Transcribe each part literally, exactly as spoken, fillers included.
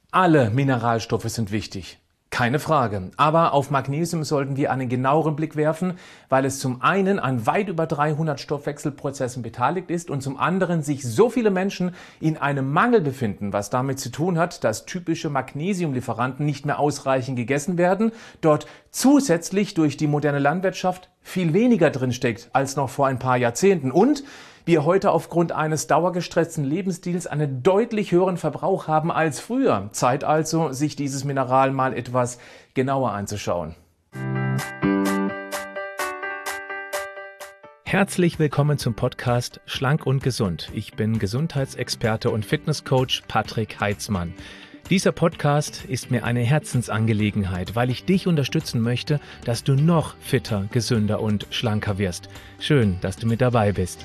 Alle Mineralstoffe sind wichtig, keine Frage. Aber auf Magnesium sollten wir einen genaueren Blick werfen, weil es zum einen an weit über dreihundert Stoffwechselprozessen beteiligt ist und zum anderen sich so viele Menschen in einem Mangel befinden, was damit zu tun hat, dass typische Magnesiumlieferanten nicht mehr ausreichend gegessen werden, dort zusätzlich durch die moderne Landwirtschaft viel weniger drinsteckt als noch vor ein paar Jahrzehnten und wir heute aufgrund eines dauergestressten Lebensstils einen deutlich höheren Verbrauch haben als früher. Zeit also, sich dieses Mineral mal etwas genauer anzuschauen. Herzlich willkommen zum Podcast Schlank und Gesund. Ich bin Gesundheitsexperte und Fitnesscoach Patrick Heitzmann. Dieser Podcast ist mir eine Herzensangelegenheit, weil ich dich unterstützen möchte, dass du noch fitter, gesünder und schlanker wirst. Schön, dass du mit dabei bist.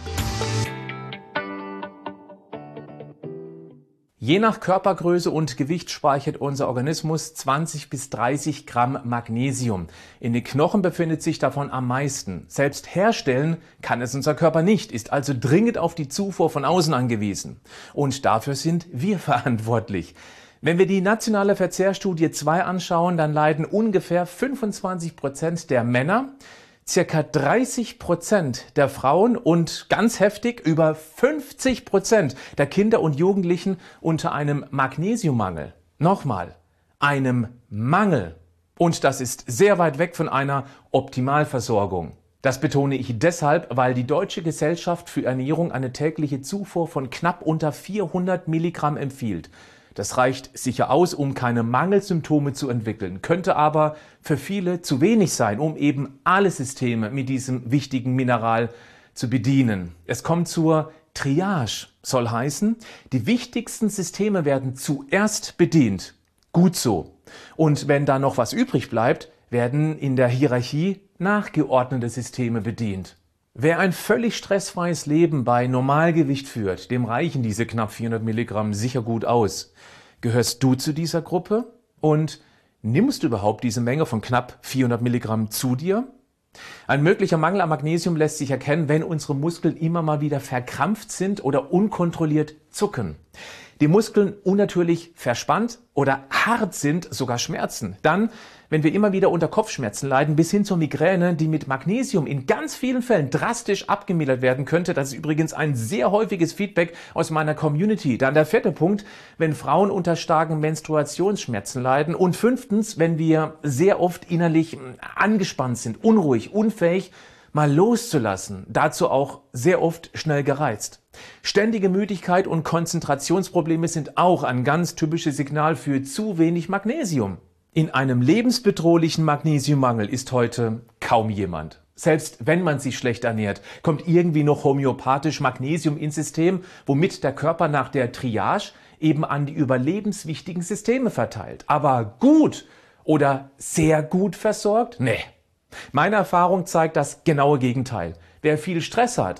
Je nach Körpergröße und Gewicht speichert unser Organismus zwanzig bis dreißig Gramm Magnesium. In den Knochen befindet sich davon am meisten. Selbst herstellen kann es unser Körper nicht, ist also dringend auf die Zufuhr von außen angewiesen. Und dafür sind wir verantwortlich. Wenn wir die nationale Verzehrstudie zwei anschauen, dann leiden ungefähr fünfundzwanzig Prozent der Männer, circa dreißig Prozent der Frauen und ganz heftig über fünfzig Prozent der Kinder und Jugendlichen unter einem Magnesiummangel. Nochmal, einem Mangel. Und das ist sehr weit weg von einer Optimalversorgung. Das betone ich deshalb, weil die Deutsche Gesellschaft für Ernährung eine tägliche Zufuhr von knapp unter vierhundert Milligramm empfiehlt. Das reicht sicher aus, um keine Mangelsymptome zu entwickeln, könnte aber für viele zu wenig sein, um eben alle Systeme mit diesem wichtigen Mineral zu bedienen. Es kommt zur Triage, soll heißen, die wichtigsten Systeme werden zuerst bedient. Gut so. Und wenn da noch was übrig bleibt, werden in der Hierarchie nachgeordnete Systeme bedient. Wer ein völlig stressfreies Leben bei Normalgewicht führt, dem reichen diese knapp vierhundert Milligramm sicher gut aus. Gehörst du zu dieser Gruppe? Und nimmst du überhaupt diese Menge von knapp vierhundert Milligramm zu dir? Ein möglicher Mangel an Magnesium lässt sich erkennen, wenn unsere Muskeln immer mal wieder verkrampft sind oder unkontrolliert zucken. Die Muskeln unnatürlich verspannt oder hart sind, sogar Schmerzen. Dann, wenn wir immer wieder unter Kopfschmerzen leiden, bis hin zur Migräne, die mit Magnesium in ganz vielen Fällen drastisch abgemildert werden könnte. Das ist übrigens ein sehr häufiges Feedback aus meiner Community. Dann der vierte Punkt, wenn Frauen unter starken Menstruationsschmerzen leiden. Und fünftens, wenn wir sehr oft innerlich angespannt sind, unruhig, unfähig, mal loszulassen, dazu auch sehr oft schnell gereizt. Ständige Müdigkeit und Konzentrationsprobleme sind auch ein ganz typisches Signal für zu wenig Magnesium. In einem lebensbedrohlichen Magnesiummangel ist heute kaum jemand. Selbst wenn man sich schlecht ernährt, kommt irgendwie noch homöopathisch Magnesium ins System, womit der Körper nach der Triage eben an die überlebenswichtigen Systeme verteilt. Aber gut oder sehr gut versorgt? Nee. Meine Erfahrung zeigt das genaue Gegenteil. Wer viel Stress hat,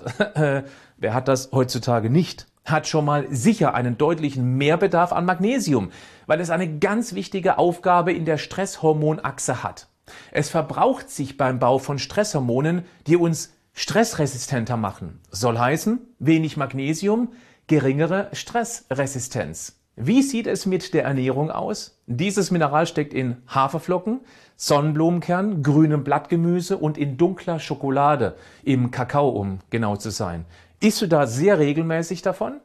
wer hat das heutzutage nicht, hat schon mal sicher einen deutlichen Mehrbedarf an Magnesium, weil es eine ganz wichtige Aufgabe in der Stresshormonachse hat. Es verbraucht sich beim Bau von Stresshormonen, die uns stressresistenter machen. Soll heißen, wenig Magnesium, geringere Stressresistenz. Wie sieht es mit der Ernährung aus? Dieses Mineral steckt in Haferflocken, Sonnenblumenkern, grünem Blattgemüse und in dunkler Schokolade, im Kakao, um genau zu sein. Isst du da sehr regelmäßig davon?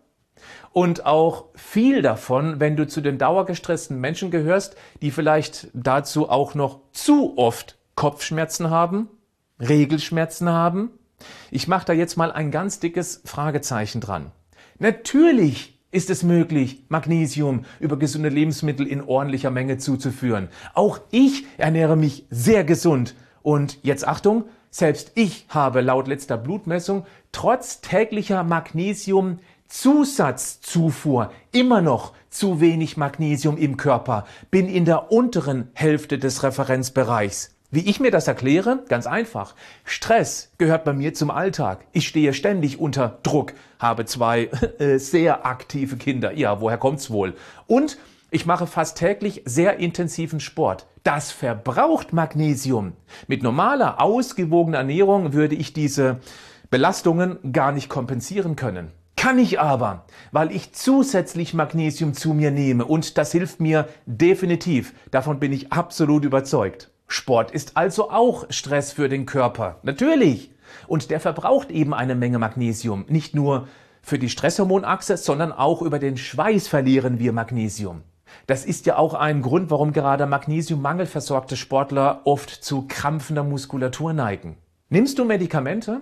Und auch viel davon, wenn du zu den dauergestressten Menschen gehörst, die vielleicht dazu auch noch zu oft Kopfschmerzen haben, Regelschmerzen haben? Ich mache da jetzt mal ein ganz dickes Fragezeichen dran. Natürlich ist es möglich, Magnesium über gesunde Lebensmittel in ordentlicher Menge zuzuführen. Auch ich ernähre mich sehr gesund. Und jetzt Achtung, selbst ich habe laut letzter Blutmessung trotz täglicher Magnesiumzusatzzufuhr immer noch zu wenig Magnesium im Körper, bin in der unteren Hälfte des Referenzbereichs. Wie ich mir das erkläre? Ganz einfach. Stress gehört bei mir zum Alltag. Ich stehe ständig unter Druck, habe zwei äh, sehr aktive Kinder. Ja, woher kommt's wohl? Und ich mache fast täglich sehr intensiven Sport. Das verbraucht Magnesium. Mit normaler, ausgewogener Ernährung würde ich diese Belastungen gar nicht kompensieren können. Kann ich aber, weil ich zusätzlich Magnesium zu mir nehme und das hilft mir definitiv. Davon bin ich absolut überzeugt. Sport ist also auch Stress für den Körper. Natürlich. Und der verbraucht eben eine Menge Magnesium. Nicht nur für die Stresshormonachse, sondern auch über den Schweiß verlieren wir Magnesium. Das ist ja auch ein Grund, warum gerade magnesiummangelversorgte Sportler oft zu krampfender Muskulatur neigen. Nimmst du Medikamente?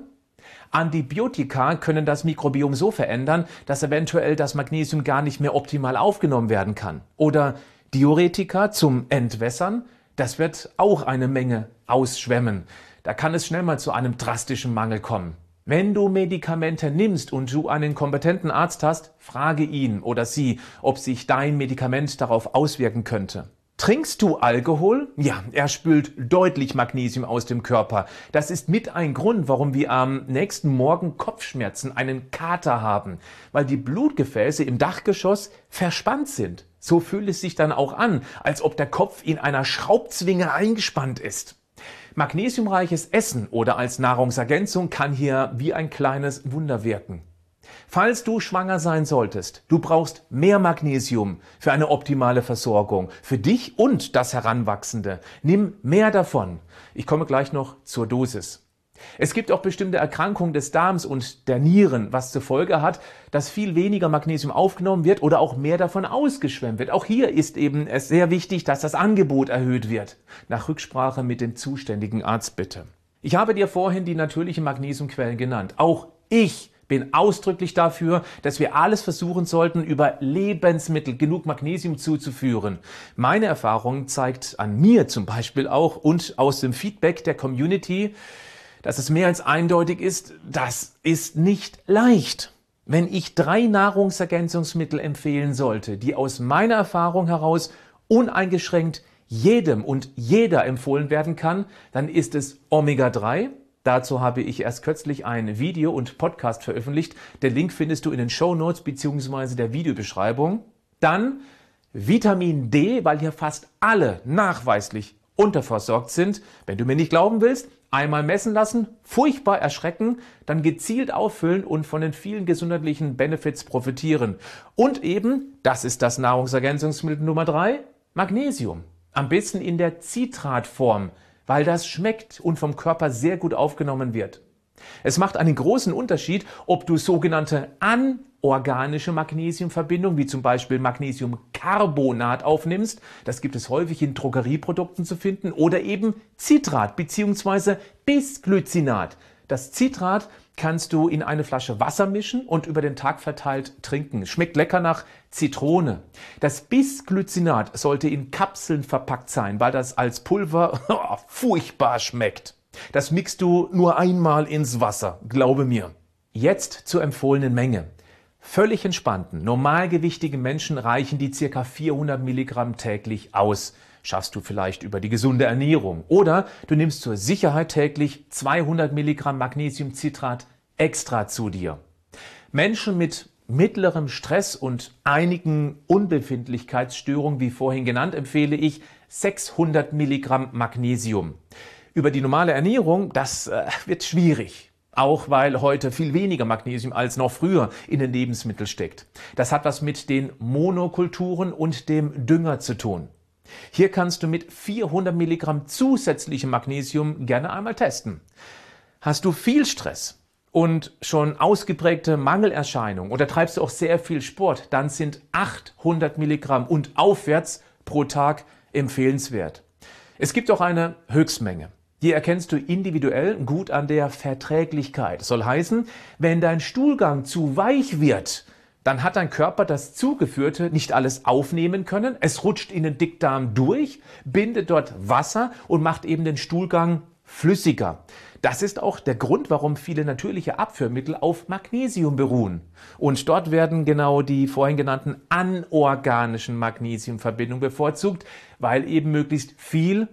Antibiotika können das Mikrobiom so verändern, dass eventuell das Magnesium gar nicht mehr optimal aufgenommen werden kann. Oder Diuretika zum Entwässern, das wird auch eine Menge ausschwemmen. Da kann es schnell mal zu einem drastischen Mangel kommen. Wenn du Medikamente nimmst und du einen kompetenten Arzt hast, frage ihn oder sie, ob sich dein Medikament darauf auswirken könnte. Trinkst du Alkohol? Ja, er spült deutlich Magnesium aus dem Körper. Das ist mit ein Grund, warum wir am nächsten Morgen Kopfschmerzen, einen Kater haben, weil die Blutgefäße im Dachgeschoss verspannt sind. So fühlt es sich dann auch an, als ob der Kopf in einer Schraubzwinge eingespannt ist. Magnesiumreiches Essen oder als Nahrungsergänzung kann hier wie ein kleines Wunder wirken. Falls du schwanger sein solltest, du brauchst mehr Magnesium für eine optimale Versorgung, für dich und das Heranwachsende. Nimm mehr davon. Ich komme gleich noch zur Dosis. Es gibt auch bestimmte Erkrankungen des Darms und der Nieren, was zur Folge hat, dass viel weniger Magnesium aufgenommen wird oder auch mehr davon ausgeschwemmt wird. Auch hier ist eben es sehr wichtig, dass das Angebot erhöht wird. Nach Rücksprache mit dem zuständigen Arzt bitte. Ich habe dir vorhin die natürlichen Magnesiumquellen genannt. Auch ich bin ausdrücklich dafür, dass wir alles versuchen sollten, über Lebensmittel genug Magnesium zuzuführen. Meine Erfahrung zeigt an mir zum Beispiel auch und aus dem Feedback der Community, dass es mehr als eindeutig ist, das ist nicht leicht. Wenn ich drei Nahrungsergänzungsmittel empfehlen sollte, die aus meiner Erfahrung heraus uneingeschränkt jedem und jeder empfohlen werden kann, dann ist es Omega drei. Dazu habe ich erst kürzlich ein Video und Podcast veröffentlicht. Den Link findest du in den Shownotes bzw. der Videobeschreibung. Dann Vitamin D, weil hier fast alle nachweislich unterversorgt sind. Wenn du mir nicht glauben willst, einmal messen lassen, furchtbar erschrecken, dann gezielt auffüllen und von den vielen gesundheitlichen Benefits profitieren. Und eben, das ist das Nahrungsergänzungsmittel Nummer drei, Magnesium. Am besten in der Zitratform, weil das schmeckt und vom Körper sehr gut aufgenommen wird. Es macht einen großen Unterschied, ob du sogenannte anorganische Magnesiumverbindungen, wie zum Beispiel Magnesiumcarbonat aufnimmst, das gibt es häufig in Drogerieprodukten zu finden, oder eben Citrat bzw. Bisglycinat. Das Citrat kannst du in eine Flasche Wasser mischen und über den Tag verteilt trinken. Schmeckt lecker nach Zitrone. Das Bisglycinat sollte in Kapseln verpackt sein, weil das als Pulver furchtbar schmeckt. Das mixt du nur einmal ins Wasser, glaube mir. Jetzt zur empfohlenen Menge. Völlig entspannten, normalgewichtigen Menschen reichen die ca. vierhundert Milligramm täglich aus. Schaffst du vielleicht über die gesunde Ernährung. Oder du nimmst zur Sicherheit täglich zweihundert Milligramm Magnesiumcitrat extra zu dir. Menschen mit mittlerem Stress und einigen Unbefindlichkeitsstörungen, wie vorhin genannt, empfehle ich sechshundert Milligramm Magnesium. Über die normale Ernährung, das äh, wird schwierig. Auch weil heute viel weniger Magnesium als noch früher in den Lebensmitteln steckt. Das hat was mit den Monokulturen und dem Dünger zu tun. Hier kannst du mit vierhundert Milligramm zusätzlichem Magnesium gerne einmal testen. Hast du viel Stress und schon ausgeprägte Mangelerscheinungen oder treibst du auch sehr viel Sport, dann sind achthundert Milligramm und aufwärts pro Tag empfehlenswert. Es gibt auch eine Höchstmenge. Die erkennst du individuell gut an der Verträglichkeit. Soll heißen, wenn dein Stuhlgang zu weich wird, dann hat dein Körper das Zugeführte nicht alles aufnehmen können. Es rutscht in den Dickdarm durch, bindet dort Wasser und macht eben den Stuhlgang flüssiger. Das ist auch der Grund, warum viele natürliche Abführmittel auf Magnesium beruhen. Und dort werden genau die vorhin genannten anorganischen Magnesiumverbindungen bevorzugt, weil eben möglichst viel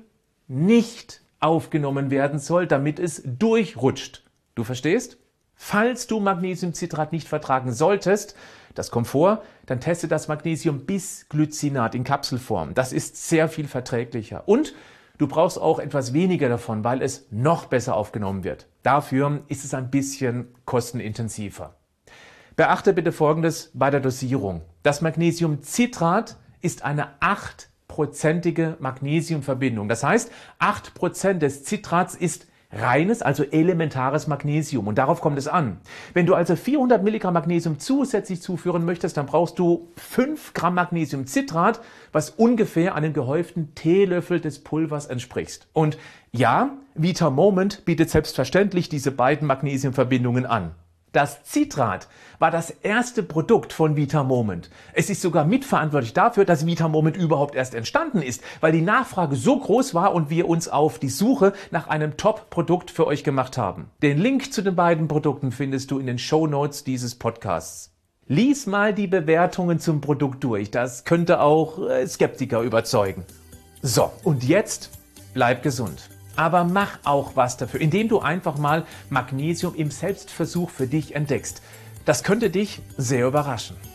nicht aufgenommen werden soll, damit es durchrutscht. Du verstehst? Falls du Magnesiumcitrat nicht vertragen solltest, das kommt vor, dann teste das Magnesium-Bisglycinat in Kapselform. Das ist sehr viel verträglicher. Und du brauchst auch etwas weniger davon, weil es noch besser aufgenommen wird. Dafür ist es ein bisschen kostenintensiver. Beachte bitte Folgendes bei der Dosierung. Das Magnesiumcitrat ist eine achtprozentige Magnesiumverbindung. Das heißt, acht Prozent des Citrats ist reines, also elementares Magnesium, und darauf kommt es an. Wenn du also vierhundert Milligramm Magnesium zusätzlich zuführen möchtest, dann brauchst du fünf Gramm Magnesiumcitrat, was ungefähr einem gehäuften Teelöffel des Pulvers entspricht. Und ja, VitaMoment bietet selbstverständlich diese beiden Magnesiumverbindungen an. Das Citrat war das erste Produkt von VitaMoment. Es ist sogar mitverantwortlich dafür, dass VitaMoment überhaupt erst entstanden ist, weil die Nachfrage so groß war und wir uns auf die Suche nach einem Top-Produkt für euch gemacht haben. Den Link zu den beiden Produkten findest du in den Shownotes dieses Podcasts. Lies mal die Bewertungen zum Produkt durch, das könnte auch äh, Skeptiker überzeugen. So, und jetzt bleib gesund. Aber mach auch was dafür, indem du einfach mal Magnesium im Selbstversuch für dich entdeckst. Das könnte dich sehr überraschen.